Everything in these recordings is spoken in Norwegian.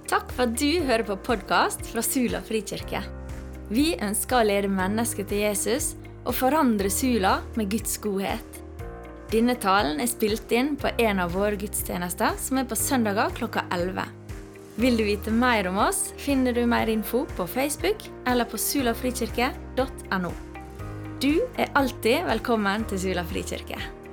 Takk for at du hører på podcast fra Sula Frikirke. Vi ønsker å lede mennesker til Jesus og forandre Sula med Guds godhet. Denne talen spilt inn på en av våre gudstjenester som på søndager klokka 11. Vil du vite mer om oss, finner du mer info på Facebook eller på sulafrikirke.no. Du alltid velkommen til Sula Frikirke.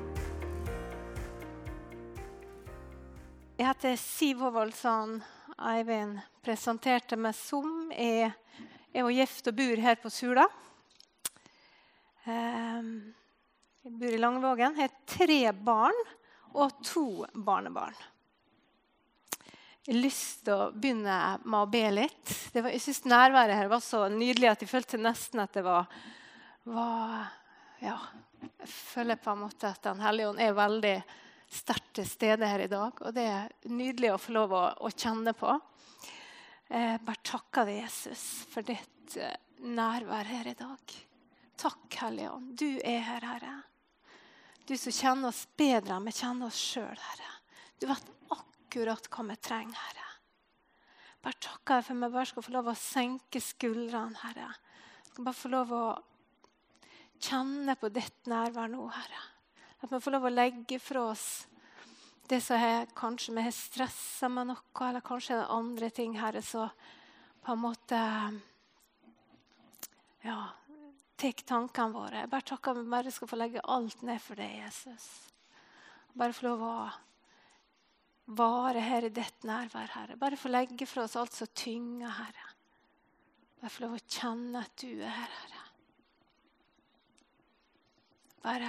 Jeg heter Siv Håvaldsson. Eivind presenterte meg som er gift og bor her på Sula. Jeg bor i Langvågen. Jeg har 3 barn og 2 barnebarn. Jeg har lyst til å begynne med å be litt. Jeg synes nærværet her var så nydelig at jeg følte nesten at det var jeg føler på en måte at Den Hellige Ånd veldig sterkt til stede her i dag, og det nydelig å få lov å kjenne på. Bare takker deg, Jesus, for ditt nærvær her i dag. Takk, Hellige Ånd. Du her, Herre. Du som kjenner oss bedre enn vi kjenner oss selv, Herre. Du vet akkurat hva vi trenger, Herre. Bare takker deg for meg bare skal få lov å senke skuldrene, Herre. Jeg skal bare få lov å kjenne på ditt nærvær nå, Herre. At vi får lov å legge fra oss det som kanskje vi har stresset med noe, eller kanskje det andre ting, Herre, så på en måte, tek tankene våre. Jeg bare takker vi bare skal få legge alt ned for deg, Jesus. Bare få lov å vare her i ditt nærvær, Herre. Bare få legge fra oss alt så tynger, Herre. Bare få lov å kjenne at du her, Herre. Bare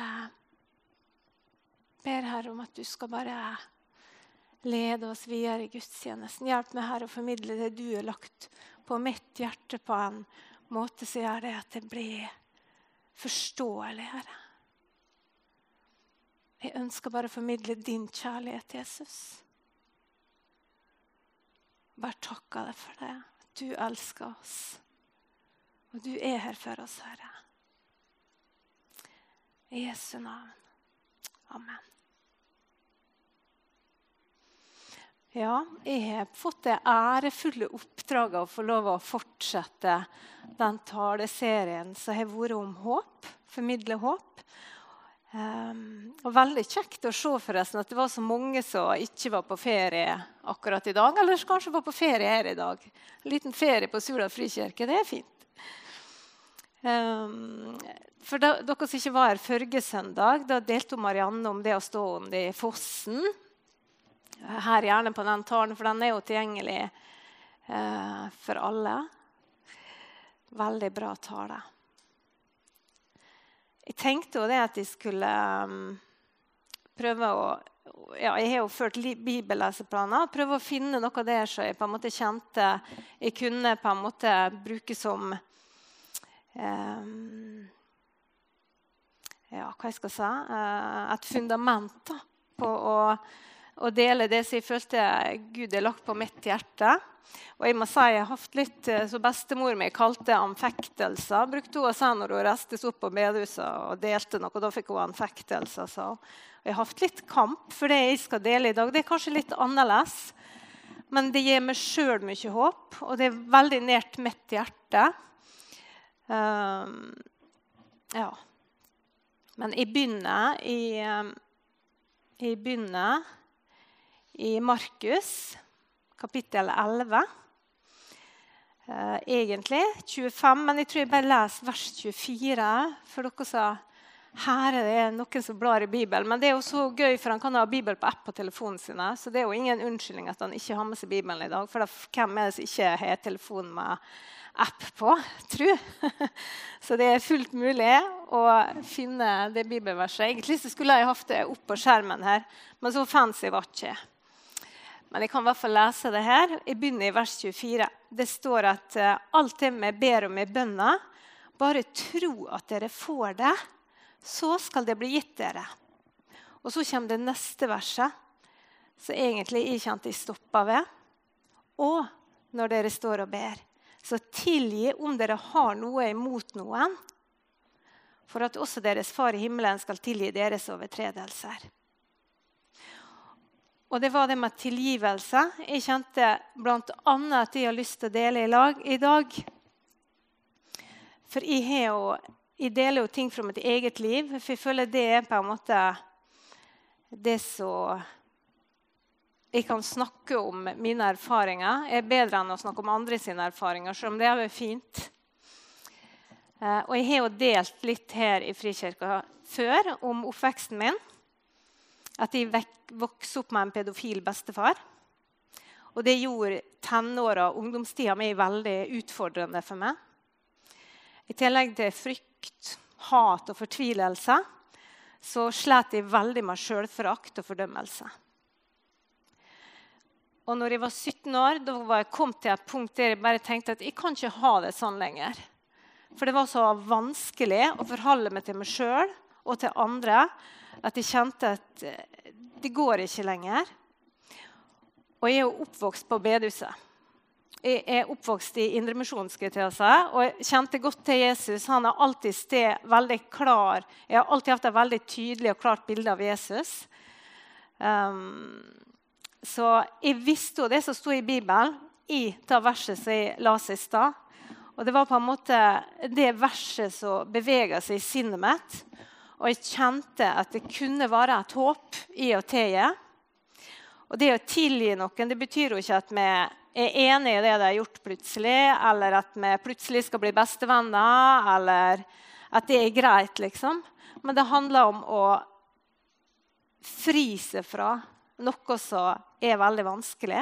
ber Herre om at du skal bare lede oss videre i gudstjenesten. Hjelp meg, Herre, å formidle det du har lagt på mitt hjerte på en måte så gjør det at det blir forståelig, Herre. Jeg ønsker bare å formidle din kjærlighet, Jesus. Bare takker deg for det. At du elsker oss. Og du her for oss, Herre. I Jesu navn. Amen. Ja, jeg har fått det ærefulle oppdraget å få lov å fortsette den taleserien som har vært om håp, formidle håp. Og veldig kjekt å se forresten at det var så mange som ikke var på ferie akkurat i dag, eller kanskje var på ferie her i dag. En liten ferie på Sula Frikirke, det fint. For dere som ikke var her forrige søndag, da delte Marianne om det å stå om det i fossen. Her gjerne på den talen, for den jo tilgjengelig for alle. Veldig bra tale. Jeg tenkte jo det at jeg skulle prøve å, jeg har jo ført bibelleseplaner, prøve å finne noe der så jeg på en måte kjente jeg kunne på en måte bruke som hva jeg skal si, et fundament da, på å dele det som jeg følte Gud har lagt på mitt hjerte. Og jeg må si jeg har hatt litt, så bestemor mi kalte anfektelser. Brukte hun å si når hun restes opp på bedehuset og delte noe, og da fikk hun anfektelser. Så jeg har hatt litt kamp for det jeg skal dele i dag. Det kanskje litt annerledes, men det gir meg selv mye håp, og det veldig nært mitt hjerte. Men jeg begynner i Markus, kapittel 11. Egentlig 25, men jeg tror jeg bare leser vers 24, for dere sa, her det noen som blar i Bibelen, men det jo så gøy, for han kan ha Bibel på app på telefonen sine, så det jo ingen unnskyldning at han ikke har med seg Bibelen i dag, for hvem det som ikke har telefon med app på, tror jeg. Så det fullt mulig å finne det bibelverset. Egentlig så skulle jeg haft det opp på skjermen her, men så fancy var ikke. Men jeg kan I hvert fall lese det her. Jeg begynner i vers 24. Det står at alt det vi ber om i bønna, bare tro at dere får det, så skal det bli gitt dere. Og så kommer det neste verset, så egentlig jeg kjente jeg stoppet ved. Og når dere står og ber, så tilgi om dere har noe imot noen, for at også deres far i himmelen skal tilgi deres overtredelser. Og det var det med tilgivelse. Jeg kjente blant annet at jeg har lyst til å dele i dag. For jeg deler jo ting fra mitt eget liv, for jeg føler det er på en måte det som jeg kan snakke om mine erfaringer. Er bedre enn å snakke om andre sine erfaringer, selv om det er fint. Og jeg har jo delt litt her i Frikirka før om oppveksten min. At jeg vokste opp med en pedofil bestefar. Og det gjorde tenåra og ungdomstida mi veldig utfordrende for meg. I tillegg til frykt, hat og fortvilelse, så slet jeg veldig med selvforakt og fordømmelse. Og når jeg var 17 år, da var jeg kommet til et punkt der jeg bare tenkte at jeg kan ikke ha det sånn lenger. For det var så vanskelig å forholde meg til meg selv og til andre, at jeg kjente at det går ikke lenger. Og jeg er jo oppvokst på bedehuset. Jeg er oppvokst i Indremisjonske til seg, og jeg kjente godt til Jesus. Han har alltid veldig klar. Jeg har alltid hatt et veldig tydelig og klart bilde av Jesus. Så jeg visste jo det som stod i Bibelen, i det verset som jeg las i stad. Og det var på en måte det verset som beveget seg i sinnet mitt. Og jeg kjente at det kunne være et håp i å tilgi. Og det å tilgi noen, det betyr jo ikke at vi er enige i det de har gjort plutselig, eller at vi plutselig skal bli bestevenner, eller at det er greit, liksom. Men det handler om å fri seg fra noe som er veldig vanskelig.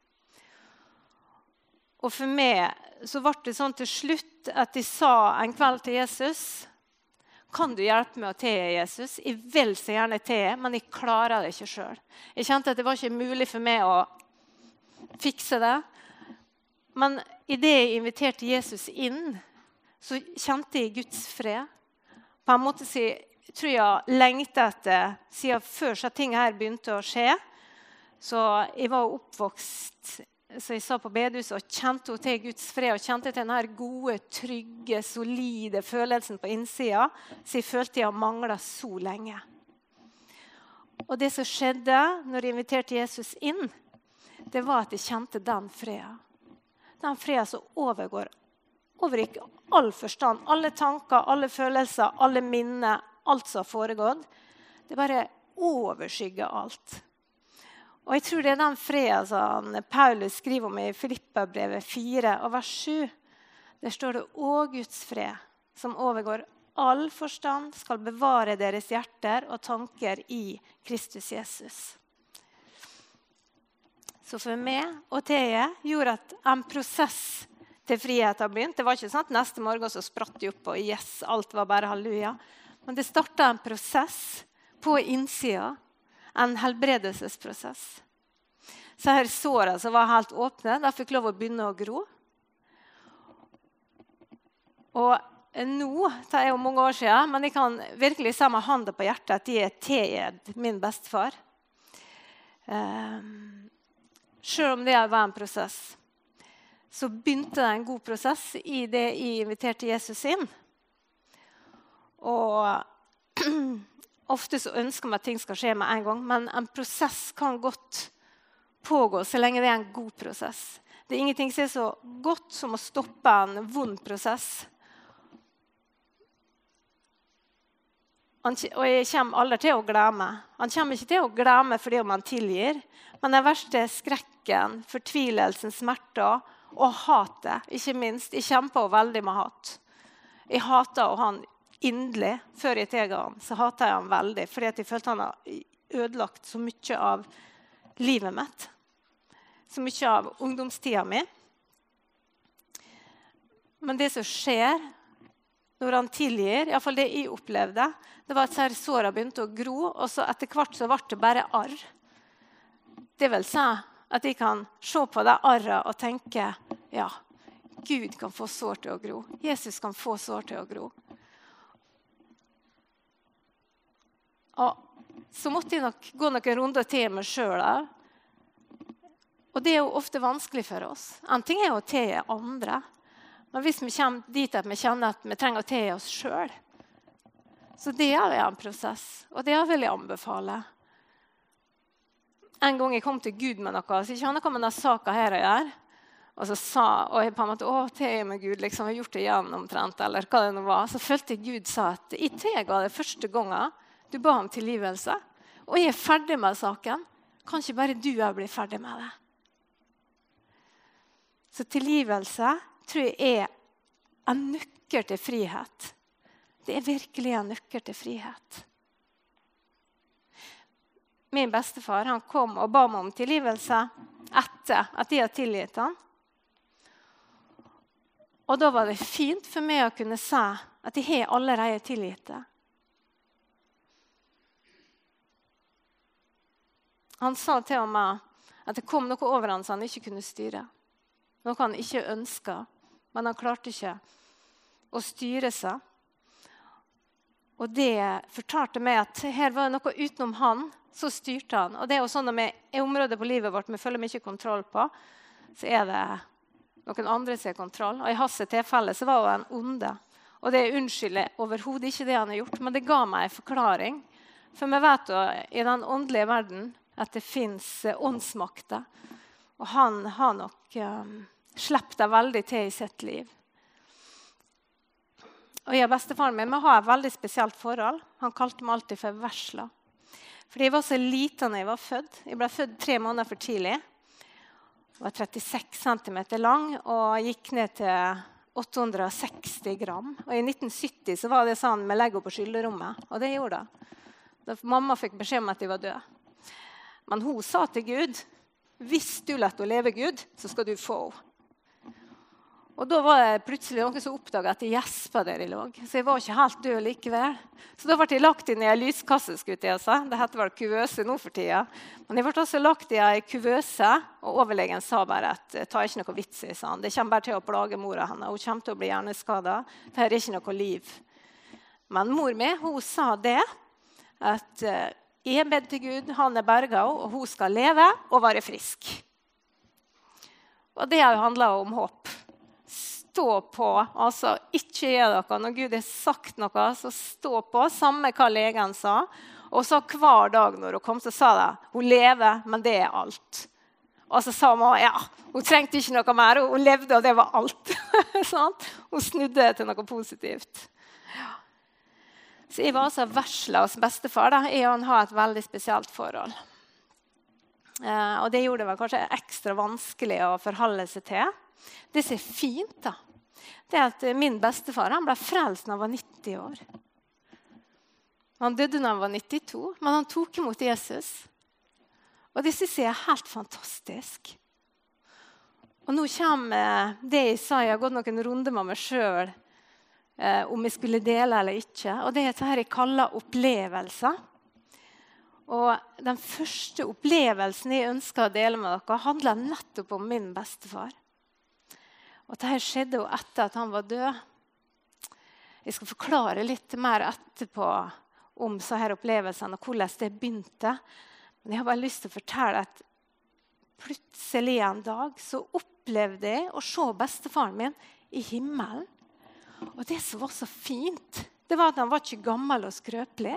Og for meg så ble det sånn til slutt at de sa en kveld til Jesus: kan du hjelpe meg å tilgi, Jesus? Jeg vil så gjerne tilgi, men jeg klarer det ikke selv. Jeg kjente at det var ikke mulig for meg å fikse det. Men i det jeg inviterte Jesus inn, så kjente jeg Guds fred. På en måte så tror jeg lengte etter, siden før så ting her begynte å skje. Så jeg var oppvokst, så jeg sa på bedehuset, og kjente til Guds fred, og kjente til denne gode, trygge, solide følelsen på innsida, så jeg følte jeg manglet så lenge. Og det som skjedde når jeg inviterte Jesus inn, det var at jeg kjente den freden. Den freden som overgikk all forstand, alle tanker, alle følelser, alle minner, alt som har foregått. Det bare overskygger alt. Og jeg tror det er den freden som Paulus skriver om i Filippabrevet 4 og vers 7. Der står det: «Å Guds fred, som overgår all forstand, skal bevare deres hjerter og tanker i Kristus Jesus.» Så for meg og Teje gjorde at en prosess til frihet har begynt. Det var ikke sånn at neste morgen så spratt de opp og yes, alt var bare halleluja. Men det startet en prosess på innsida. En helbredelsesprosess. Så her sårene som var helt åpne, de fikk lov å begynne å gro. Og nå, det er jo mange år siden, men jeg kan virkelig se med handen på hjertet at de er tilgitt min bestefar. Selv om det var en prosess, så begynte det en god prosess i det jeg inviterte Jesus inn. Og ofte så ønsker man at ting skal skje med en gang, men en prosess kan godt pågå så lenge det er en god prosess. Det er ingenting som er så godt som å stoppe en vond prosess. Og jeg kommer aldri til å glemme. Han kommer ikke til å glemme fordi man tilgir, men den verste skrekken, fortvilelsen, smerter og hatet, ikke minst. Jeg kjemper veldig med hat. Jeg hater han inderlig. Før jeg tilga han, så hater jeg han veldig, fordi jeg følte han har ødelagt så mye av livet mitt. Så mye av ungdomstida mi. Men det som skjer når han tilgir, i hvert fall det jeg opplevde, det var at sårene begynte å gro, og så etter hvert så ble det bare arr. Det vil si at jeg kan se på det arret og tenke, ja, Gud kan få sår til å gro. Jesus kan få sår til å gro. Og så måtte jeg nok gå noen runder til meg selv. Og det er jo ofte vanskelig for oss. En ting er jo til andre. Men hvis vi kommer dit at vi kjenner at vi trenger å tilgi oss selv, så det er en prosess, og det vil jeg anbefale. en gang jeg kom til Gud med noe, så ikke han kom med denne saken her å gjøre, og så sa, og jeg på en måte, til med Gud, liksom, jeg har gjort det igjen omtrent, eller hva det nå var, så følte jeg Gud sa at jeg tega det første gangen du ba om tilgivelse, og jeg ferdig med saken, kan ikke bare du bli ferdig med det. Så tilgivelse tror jeg en nøkkel til frihet. Det virkelig en nøkkel til frihet. Min bestefar, han kom og ba meg om tilgivelse etter at jeg hadde tilgitt han. Og da var det fint for meg å kunne si at jeg har allerede tilgitt det. Han sa til meg at det kom noe over han som han ikke kunne styre. Noe han ikke ønsket, men han klarte ikke å styre seg. Og det fortalte meg at her var noe utenom han, så styrte han. Og det er jo sånn at i området på livet vårt vi føler mye kontroll på, så er det noen andre som har kontroll. Og i hans tilfelle så var han onde. Og det unnskylder overhodet ikke det han har gjort, men det ga meg en forklaring. For vi vet jo i den åndelige verden at det finnes åndsmakter. Og han har nok slept det veldig til i sitt liv. Og jeg og bestefaren min har et veldig spesielt forhold. Han kalte meg alltid for Versla. Fordi jeg var så liten da jeg var født. Jeg ble født 3 måneder for tidlig. Jeg var 36 centimeter lang og gikk ned til 860 gram. Og i 1970 så var det sånn med legge på skylderommet. Og det gjorde det. Da mamma fikk beskjed om at jeg var død. Men hun sa til Gud, hvis du lett å leve Gud, så skal du få henne. Og da var det plutselig noen som oppdaget at jeg gjespet der jeg lå. Så jeg var ikke helt død likevel. Så da ble jeg lagt inn i en lyskasse, skulle jeg si. Det heter vel kuvøse nå for tida. Men jeg ble også lagt i en kuvøse, og overlegen sa bare at det er ikke noe vits i, sa han. Det kommer bare til å plage mora henne. Hun kommer til å bli hjerneskadet. Det er ikke noe liv. Men mor mi, hun sa det, at jeg bed til Gud, han er berget, og hun skal leve og være frisk. Og det har jo handlet om håp. Stå på, altså ikke gjør noe. Når Gud har sagt noe, så stå på, samme hva legen sa. Og så hver dag når hun kom, så sa det, hun lever, men det er alt. Og så sa hun, ja, hun trengte ikke noe mer, hun levde, og det var alt. Hun snudde til noe positivt. Så jeg var altså Versla hos bestefar. Jeg og han har et veldig spesielt forhold. Og det gjorde det vel kanskje ekstra vanskelig å forholde seg til. Det som er fint da, det er at min bestefar han ble frelst når han var 90 år. Han døde når han var 92, men han tok imot Jesus. Og det synes jeg er helt fantastisk. Og nå kommer det jeg sa, jeg har gått noen runder med meg selv, om jeg skulle dele eller ikke. Og det er dette jeg kaller opplevelser. Og den første opplevelsen jeg ønsker å dele med dere, handler nettopp om min bestefar. Og dette skjedde jo etter at han var død. Jeg skal forklare litt mer etterpå om så her opplevelsene og hvordan det begynte. Men jeg har bare lyst til å fortelle at plutselig en dag så opplevde jeg å se bestefaren min i himmelen. Og det som var så fint, det var at han var ikke gammel og skrøpelig.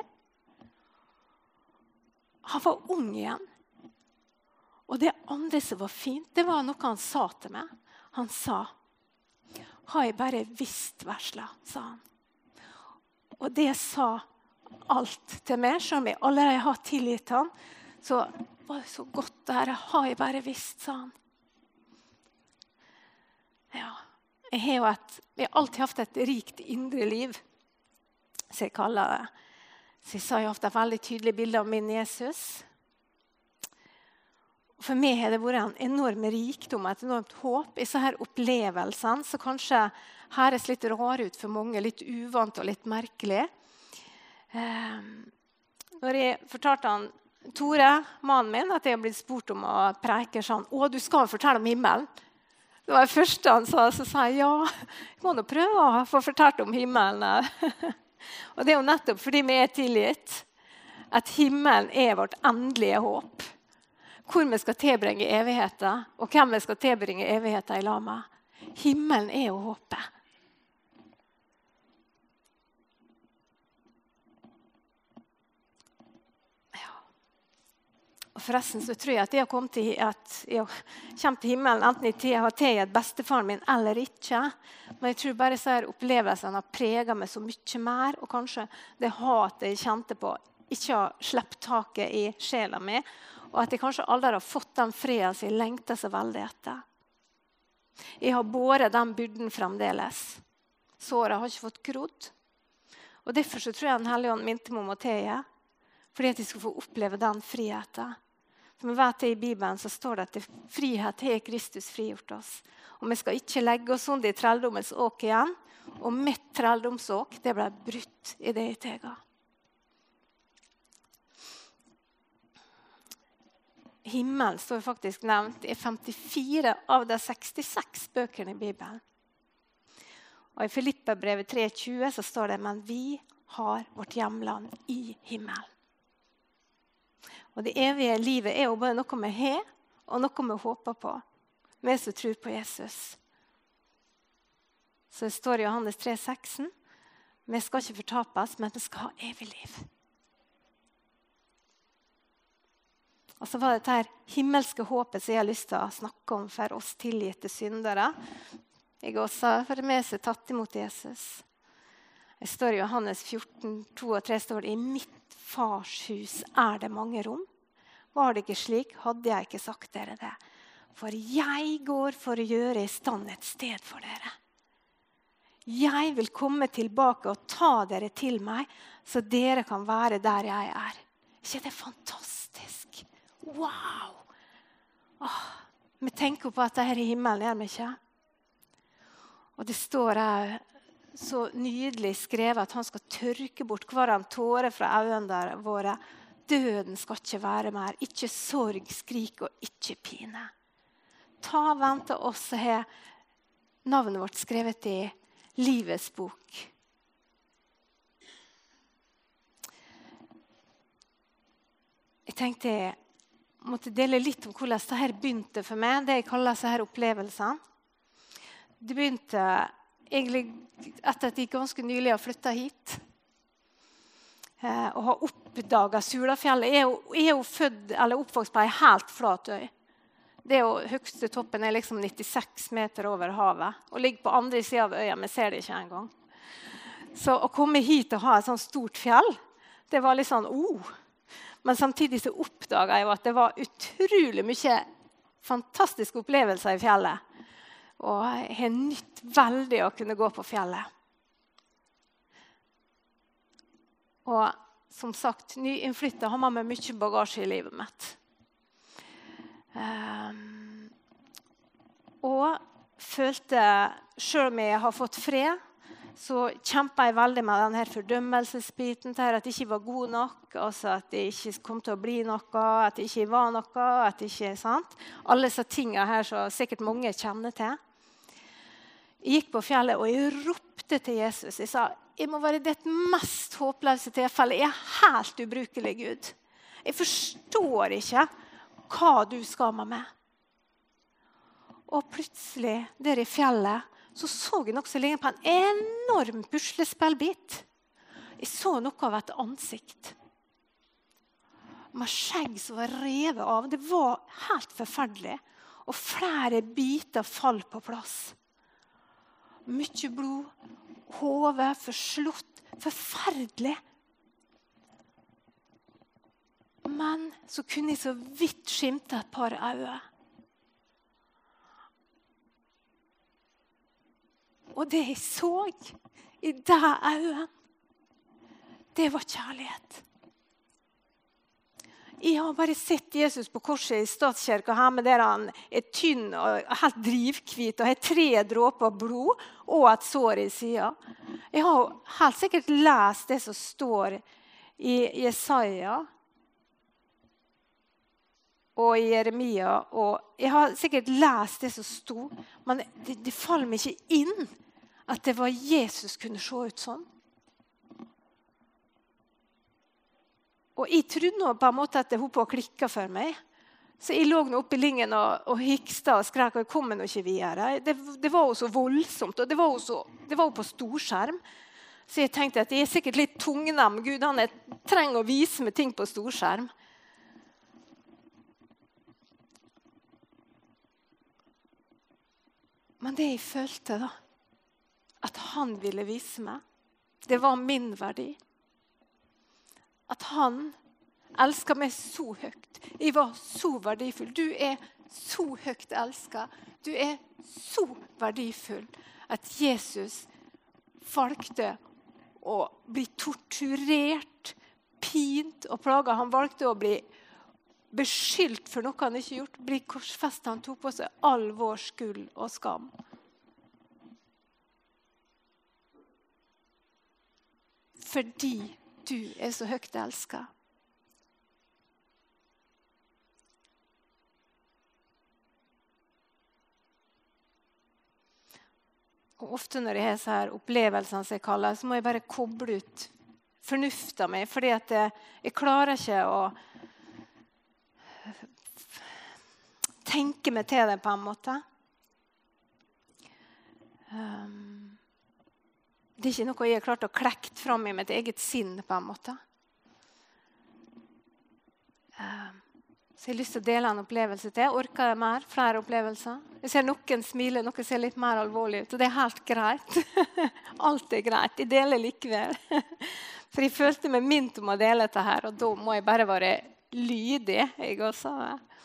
Han var ung igjen. Og det andre som var fint, det var noe han sa til meg. Han sa, har jeg bare visst, Versla, sa han. Og det sa alt til meg, selv om jeg allerede har tilgitt han, så var det så godt der, har jeg bare visst, sa han. Ja, jeg har alltid hatt et rikt indre liv, så jeg kaller det. Så jeg sa jeg har hatt et veldig tydelig bilde av min Jesus. For meg har det vært en enorm rikdom, et enormt håp i så her opplevelsene, så kanskje høres litt rar ut for mange, litt uvant og litt merkelig. Når jeg fortalte han, Tore, mannen min, at jeg ble spurt om å preike sånn, «Å, du skal fortelle om himmelen». Det var det første han sa, så sa jeg, ja, jeg må nå prøve å få fortalt om himmelen. Og det er jo nettopp fordi vi er tilgitt, at himmelen er vårt endelige håp. Hvor vi skal tilbringe evigheten, og hvem vi skal tilbringe evigheten i lag med. Himmelen er jo håpet. forresten så tror jeg at jeg kommer til himmelen enten jeg har tilgitt bestefaren min eller ikke. Men jeg tror bare så opplevelsene har preget meg så mye mer, og kanskje det hatet jeg kjente på ikke har slept taket i sjela mi, og at jeg kanskje aldri har fått den freden som jeg lengter så veldig etter. Jeg har båret den byrden fremdeles. Såret har ikke fått grodd. Og derfor så tror jeg den hellige ånd minte meg om å tilgi, fordi at jeg skal få oppleve den friheten. For vi vet det i Bibelen så står det at frihet har Kristus frigjort oss. Og vi skal ikke legge oss under i trelldommens åk igjen. Og mitt trelldomsåk, det ble brutt i det jeg tega. Himmelen står faktisk nevnt i 54 av de 66 bøkene i Bibelen. Og i Filipperbrevet 3:20 så står det, men vi har vårt hjemland i himmelen. Og det evige livet er jo både noe vi har, og noe vi håper på. Vi som tror på Jesus. Så det står i Johannes 3:16, vi skal ikke fortapes, men vi skal ha evig liv. Og så var det dette himmelske håpet som jeg har lyst til å snakke om for oss tilgitte syndere. Jeg også for det med seg tatt imot Jesus. Det står i Johannes 14:2-3 står det, i mitt fars hus er det mange rom. Var det ikke slik, hadde jeg ikke sagt dere det. For jeg går for å gjøre i stand et sted for dere. Jeg vil komme tilbake og ta dere til meg, så dere kan være der jeg er. Ikke det fantastisk? Wow! Vi tenker på at det her i himmelen er vi ikke. Og det står her så nydelig skrevet at han skal tørke bort hver en tåre fra øynene våre. Døden skal ikke være mer. Ikke sorg, skrik og ikke pine. Ta vent til oss og ha navnet vårt skrevet i livets bok. Jeg tenkte jeg måtte dele litt om hvordan det her begynte for meg. Det jeg kaller disse her opplevelsene. Det begynte egentlig etter at jeg ganske nylig har flyttet hit. Og har oppdaget Sulafjellet. Jeg er jo født eller oppvokst på en helt flat øy. Det er jo høyeste toppen er liksom 96 meter over havet. Og ligger på andre siden av øya, men ser det ikke engang. Så å komme hit og ha et sånt stort fjell, det var litt sånn, Men samtidig så oppdaget jeg jo at det var utrolig mye fantastiske opplevelser i fjellet. Og jeg har nytt veldig å kunne gå på fjellet. Og som sagt, nyinnflyttet har man med mye bagasje i livet mitt. Og følte, selv om jeg har fått fred, så kjempet jeg veldig med denne fordømmelsesbiten til at jeg ikke var god nok, altså at jeg ikke kom til å bli noe, at jeg ikke var noe, at jeg ikke, sant? Alle disse tingene her som sikkert mange kjenner til. Jeg gikk på fjellet og jeg ropte til Jesus. Jeg sa, jeg må være det mest håpløse tilfellet. Jeg er helt ubrukelig, Gud. Jeg forstår ikke hva du skal med meg. Og plutselig, der i fjellet, så jeg noe som lignet på en enorm puslespillbit. Jeg så noe av et ansikt. Med skjegg som var revet av. Det var helt forferdelig. Og flere biter falt på plass. Mye blod, hodet forslått, forferdelig. Men så kunne jeg så vidt skimte et par øyne. Og det jeg så i det øyne, det var kjærlighet. Jeg har bare sett Jesus på korset i Statskirken hjemme, der han er tynn og helt drivkvit og har 3 dråper blod og et sår i siden. Jeg har helt sikkert lest det som står i Jesaja og i Jeremia, og jeg har sikkert lest det som stod, men det faller meg ikke inn at det var Jesus kunne se ut sånn. Og jeg trodde nå på en måte at det holdt på å klikke for meg. Så jeg lå nå oppe i lingen og hikste og skrek, og jeg kom nå ikke videre. Det var jo så voldsomt, og det var jo på storskjerm. Så jeg tenkte at jeg er sikkert litt tungnem. Gud, han trenger å vise meg ting på storskjerm. Men det jeg følte da, at han ville vise meg, det var min verdi. At han elsket meg så høyt. Jeg var så verdifull. Du så høyt elsket. Du så verdifull at Jesus valgte å bli torturert, pint og plaget. Han valgte å bli beskyldt for noe han ikke gjort. Bli korsfestet. Han tok på seg all vår skyld og skam. Fordi du så høyt elsket. Og ofte når jeg har så her opplevelsene som jeg kaller, så må jeg bare koble ut fornuften min, fordi at jeg klarer ikke å tenke meg til det på en måte. Det ikke noe jeg har klart å klekke fram i mitt eget sinn på en måte. Så jeg har lyst til å dele en opplevelse til. Orker jeg mer? Flere opplevelser? Jeg ser noen smile, noen ser litt mer alvorlig ut. Og det helt greit. Alt greit. Jeg deler likevel. For jeg følte meg mint om å dele dette her, og da må jeg bare være lydig. Jeg også.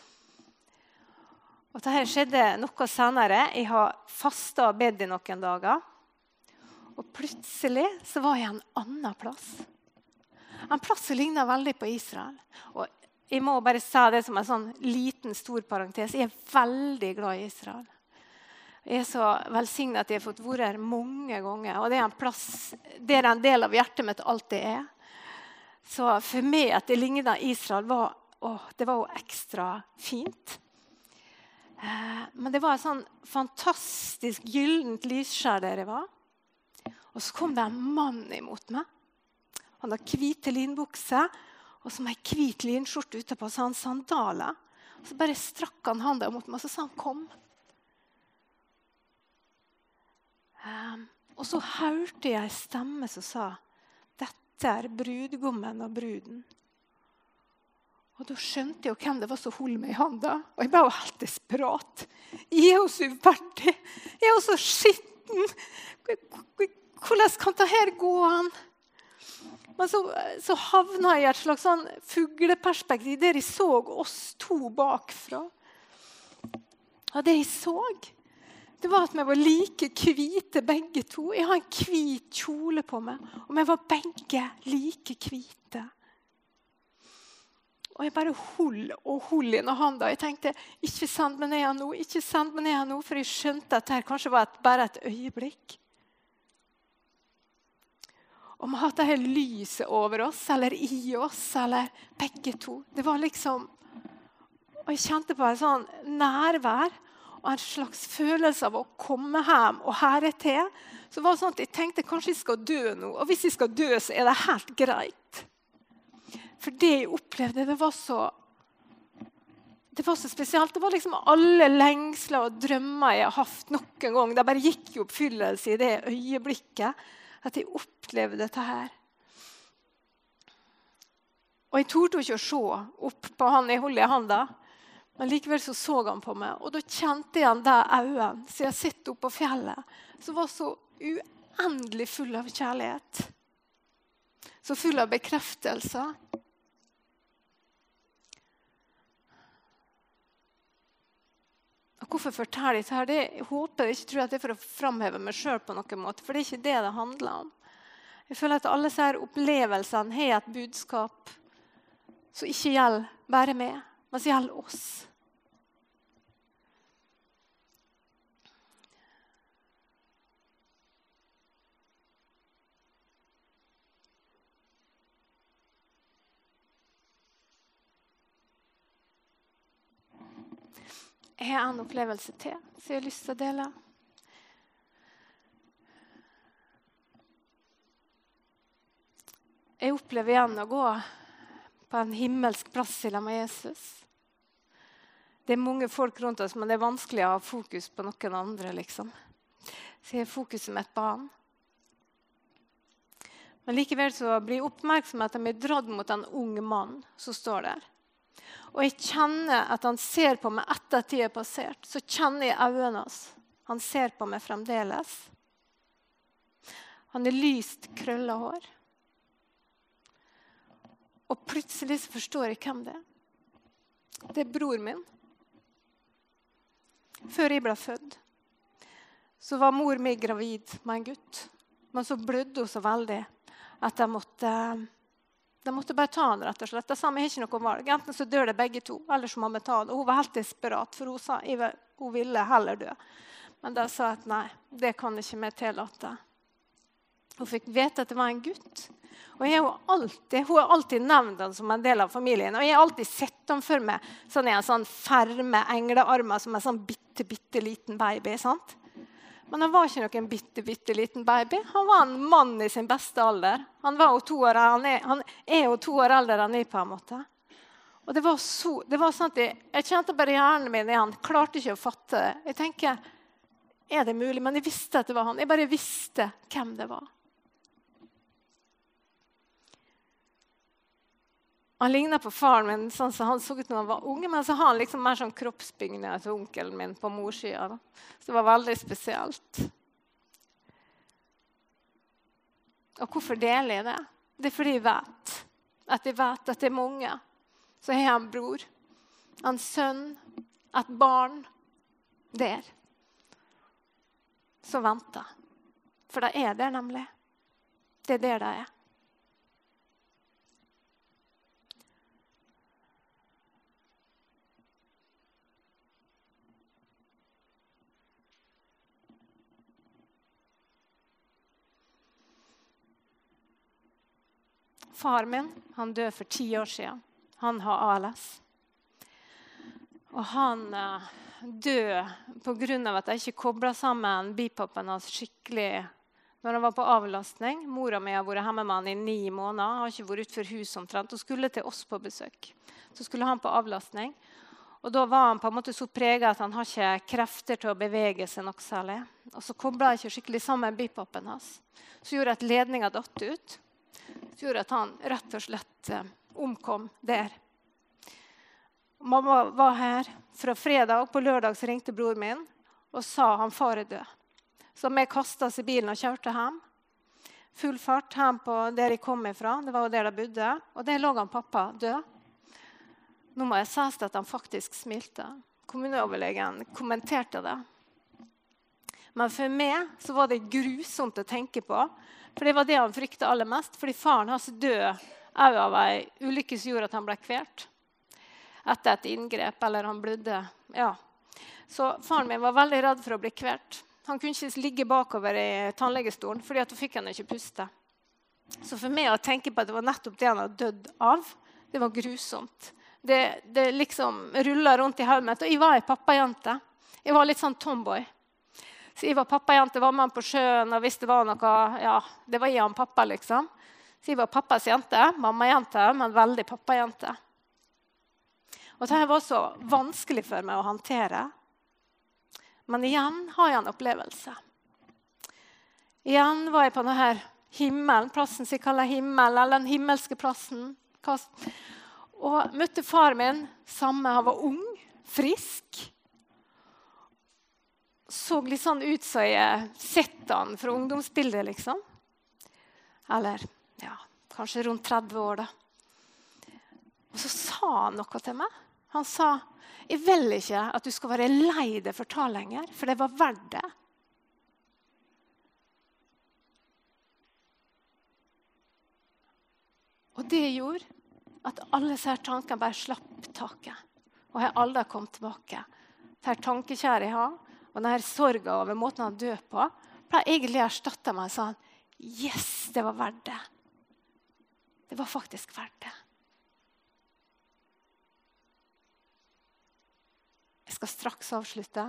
Og dette skjedde noe senere. Jeg har fastet og bedt i noen dager. Og plutselig så var jeg en annen plass. En plass som ligner veldig på Israel. Og jeg må bare si det som en sånn liten, stor parentes. Jeg veldig glad i Israel. Jeg så velsignet at jeg har fått vært her mange ganger. Og det en plass, det en del av hjertet mitt alltid Så for meg at det lignet Israel, det var jo ekstra fint. Men det var et sånn fantastisk gyllent lysskjær der jeg var. Og så kom det en mann imot meg. Han hadde hvite linbukser, og som en hvit linskjorte utapå, så han sandaler. Og så bare strakk han handa mot meg, og så sa han, kom. Og så hørte jeg en stemme som sa, dette brudgommen og bruden. Og da skjønte jeg hvem det var som holdt meg i handa, og jeg ble jo helt desperat. Jeg jo så uverdig, jeg jo så skitten. Hvordan kan det her gå an? Men så havna jeg i et slags sånn fugleperspektiv der jeg så oss to bakfra. Og det jeg så, det var at vi var like hvite begge to. Jeg har en hvit kjole på meg, og vi var begge like hvite. Og jeg bare holdt inn av handa. Jeg tenkte, ikke send meg ned nå, ikke send meg ned nå, for jeg skjønte at dette kanskje var bare et øyeblikk. Og vi hadde dette lyset over oss, eller i oss, eller begge to. Det var liksom, og jeg kjente på en sånn nærvær, og en slags følelse av å komme hjem og herre til. Så var det sånn at jeg tenkte, kanskje jeg skal dø nå, og hvis jeg skal dø, så det helt greit. For det jeg opplevde, det var så spesielt. Det var liksom alle lengsler og drømmer jeg har hatt noen gang. Det bare gikk i oppfyllelse i det øyeblikket, at jeg opplevde dette her. Og jeg torde ikke å se opp på han jeg holdt i handa, men likevel så han på meg. Og da kjente jeg han der øynene, så jeg sitter oppe på fjellet, som var så uendelig full av kjærlighet. Så full av bekreftelser. Hvorfor forteller jeg dette her? Jeg håper jeg ikke tror at det er for å framheve meg selv på noen måte, for det er ikke det det handler om. Jeg føler at alle disse opplevelsene har et budskap som ikke gjelder bare meg, men som gjelder oss. Jeg har en opplevelse til, så jeg har lyst til å dele. Jeg opplever igjen å gå på en himmelsk plass sammen med Jesus. Det er mange folk rundt oss, men det er vanskelig å ha fokus på noen andre, liksom. Så jeg har fokuset med et barn. Men likevel så blir oppmerksomheten min dratt mot en ung mann som står der. Og jeg kjenner at han ser på meg etter at tid er passert. Så kjenner jeg øynene hans. Han ser på meg fremdeles. Han er lyst krøllet hår. Og plutselig så forstår jeg hvem det er. Det er bror min. Før jeg ble født, så var mor mi gravid med en gutt. Men så blødde hun så veldig at de måtte bare ta han, rett og slett. Det sa meg ikke noe valg. Enten så dør det begge to, eller så må vi ta det. Hun var helt desperat, for hun sa hun ville heller dø. Men da sa jeg at nei, det kan ikke vi tillate. Hun fikk vite at det var en gutt. Og hun har alltid nevnt han som en del av familien. Og jeg har alltid sett han for meg sånn i en sånn ferme englearmer som en sånn bitte liten baby, sant? Men han var ikke noen bitte liten baby. Han var en mann i sin beste alder. Han er jo 2 år eldre enn jeg på en måte. Og det var sånn at jeg kjente bare hjernen min igjen. Klarte ikke å fatte det. Jeg tenker, er det mulig? Men jeg visste at det var han. Jeg bare visste hvem det var. Han lignet på faren min, sånn som han så ut når han var unge, men så har han liksom mer sånn kroppsbygning til onkelen min på morssiden. Så det var veldig spesielt. Og hvorfor deler jeg det? Det er fordi jeg vet at det er mange. Så har jeg en bror, en sønn, et barn der. Så venter. For det er der nemlig. Det er der det er. Far min, han døde for 10 år siden. Han har ALS. Og han døde på grunn av at jeg ikke koblet sammen bipoppen hans skikkelig når han var på avlastning. Mora mi har vært hjemme med han i 9 måneder. Han har ikke vært utenfor hus omtrent og skulle til oss på besøk. Så skulle han på avlastning. Og da var han på en måte så preget at han har ikke krefter til å bevege seg nok særlig. Og så koblet jeg ikke skikkelig sammen bipoppen hans. Så gjorde at ledningen datt ut. Så gjorde at han rett og slett omkom der. Mamma var her fra fredag, og på lørdag så ringte bror min og sa han far er død. Så vi kastet oss i bilen og kjørte hjem. Full fart hjem på der jeg kom ifra. Det var jo der de bodde. Og der lå han pappa død. Nå må jeg si at han faktisk smilte. Kommuneoverlegen kommenterte det. Men for meg så var det grusomt å tenke på. For det var det han fryktet aller mest. Fordi faren hans død av en ulykke som gjorde at han ble kvert. Etter et inngrep, eller han blødde. Ja. Så faren min var veldig redd for å bli kvert. Han kunne ikke ligge bakover i tannlegestolen, fordi at da fikk han ikke puste. Så for meg å tenke på at det var nettopp det han hadde dødd av, det var grusomt. Det liksom rullet rundt i hodet mitt. Og jeg var en pappajente. Jeg var litt sånn tomboy. Så jeg var pappajente, var med han på sjøen, og hvis det var noe, ja, det var jeg og pappa liksom. Så jeg var pappas jente, mammajente, men veldig pappajente. Og det var så vanskelig for meg å håndtere. Men igjen har jeg en opplevelse. Igjen var jeg på denne himmelen, plassen som jeg kaller himmel, eller den himmelske plassen. Og møtte far min, samme, han var ung, frisk. Så litt sånn ut som jeg sett han fra ungdomsbildet, liksom. Eller, ja, kanskje rundt 30 år da. Og så sa han noe til meg. Han sa, jeg vil ikke at du skal være lei deg for ta lenger, for det var verdt det. Og det gjorde at alle disse tankene bare slapp taket. Og jeg aldri kom tilbake. Det her tankekjæret jeg har, og denne sorgen over måten han døde på, ble egentlig erstattet meg sånn, yes, det var verdt det. Det var faktisk verdt det. Jeg skal straks avslutte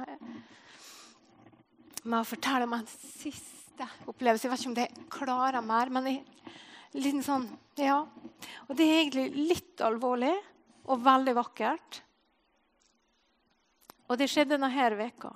med å fortelle om en siste opplevelse. Jeg vet ikke om det klarer mer, men litt sånn, ja. Og det er egentlig litt alvorlig og veldig vakkert. Og det skjedde denne veka.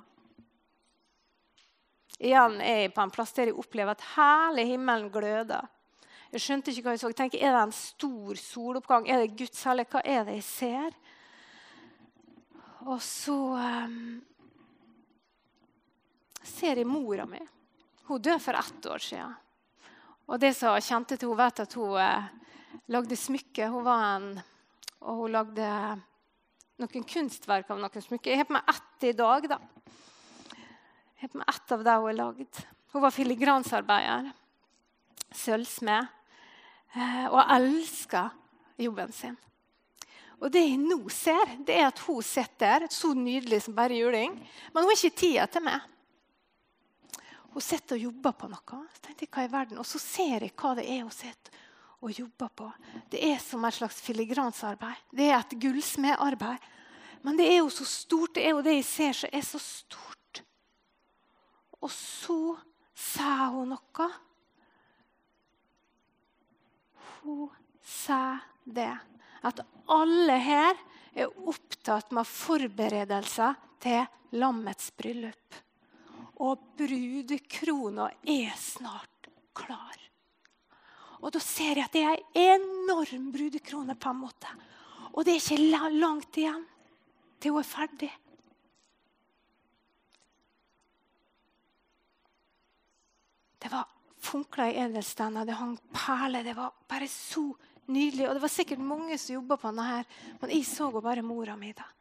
Igjen er jeg på en plass der jeg opplever at hele himmelen gløder. Jeg skjønte ikke hva jeg så. Jeg tenker, er det en stor soloppgang? Er det Guds herlighet? Hva er det jeg ser? Og så ser jeg mora mi. Hun døde for 1 år siden. Og det som kjente til hun vet at hun lagde smykke. Og hun lagde noen kunstverk av noen smykke. Jeg har på meg 1 i dag, da. Jeg har på meg 1 av det hun har lagd. Hun var filigransarbeider, sølvsmed, og elsket jobben sin. Og det jeg nå ser, det er at hun sitter der, så nydelig som bare juling, men hun har ikke tid til meg. Hun sitter og jobber på noe. Så tenkte jeg, hva i verden? Og så ser jeg hva det er hun sitter og jobber på. Det er som et slags filigransarbeid. Det er et gullsmedarbeid. Men det er jo så stort, det er jo det jeg ser som er så stort. Og så sa hun noe. Hun sa det. At alle her er opptatt med forberedelser til lammets bryllup. Og brudekrona er snart klar. Og da ser jeg at det er en enorm brudekrone på en måte. Og det er ikke langt igjen til hun er ferdig. Det var funkler i edelstener, det hang perler, det var bare så nydelig. Og det var sikkert mange som jobbet på denne her, men jeg så jo bare mora mi da.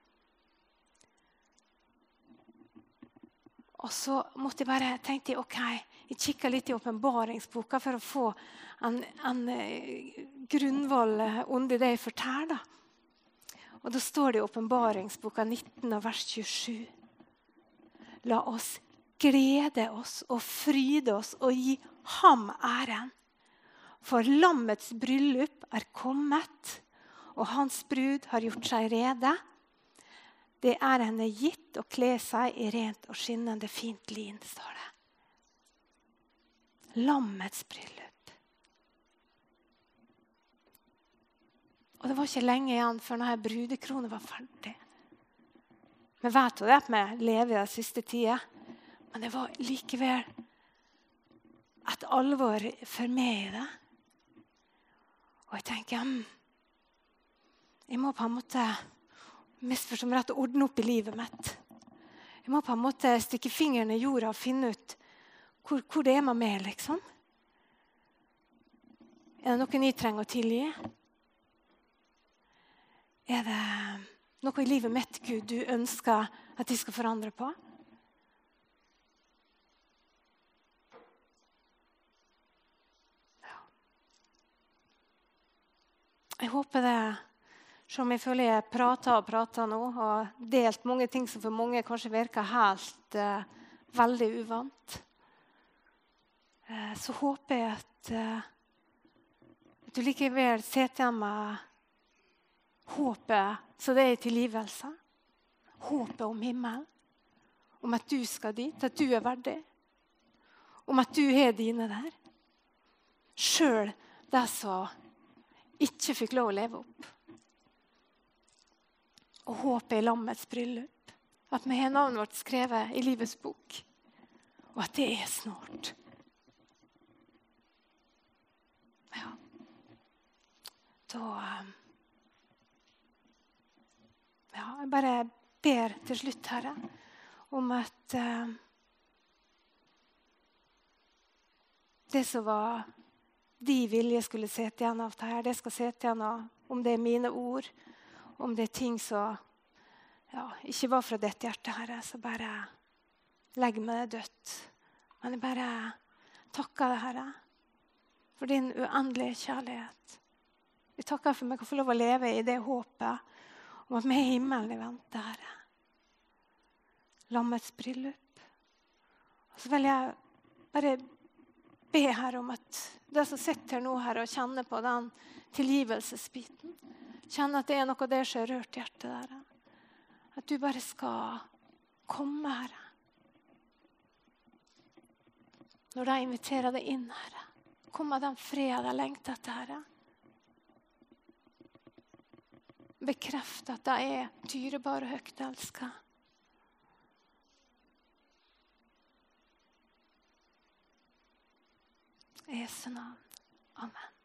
Og så måtte jeg bare tenke, ok, jeg kikket litt i åpenbaringsboka for å få en grunnvoll under det jeg forteller. Og da står det i åpenbaringsboka 19 vers 27. La oss glede oss og fryde oss og gi ham æren. For lammets bryllup er kommet, og hans brud har gjort seg rede. Det er henne gitt å kle seg i rent og skinnende fint lin, står det. Lammets bryllup. Og det var ikke lenge igjen før denne brudekronen var ferdig. Vi vet jo det at vi lever i den siste tiden, men det var likevel et alvor for meg i det. Og jeg tenker, jeg må på en måte misforstå meg rett og ordne opp i livet mitt. Jeg må på en måte stikke fingeren i jorda og finne ut hvor det er med meg, liksom. Er det noen jeg trenger å tilgi? Er det noe i livet mitt, Gud, du ønsker at jeg skal forandre på? Ja. Jeg håper det. Som jeg føler jeg prater nå, og delt mange ting som for mange kanskje virker helt veldig uvant. Så håper jeg at du likevel setter igjen med håpet, så det er tilgivelse. Håpet om himmelen, om at du skal dit, at du er verdig, om at du har dine der. Selv det som ikke fikk lov å leve opp. Og håpet i lammets bryllup. At vi har navnet vårt skrevet i livets bok. Og at det er snart. Ja. Da jeg bare ber til slutt, Herre, om at det som var de vilje skulle sette igjen av det her, det skal sette igjen av om det er mine ord, om det er ting som ikke var fra dette hjertet, Herre, så bare legg meg det dødt. Men jeg bare takker deg, Herre, for din uendelige kjærlighet. Jeg takker for at jeg kan få lov å leve i det håpet om at vi er himmelen i vente, Herre. Lammets bryllup. Og så vil jeg bare be, Herre, om at det som sitter her nå, Herre, og kjenner på den tilgivelsesbiten, kjenne at det er noe der som har rørt hjertet der. At du bare skal komme, Herre. Når de inviterer deg inn, Herre. Kom med den fred jeg lengter etter, Herre. Bekreft at de er dyrebare og høyt elsket. I Jesu navn. Amen.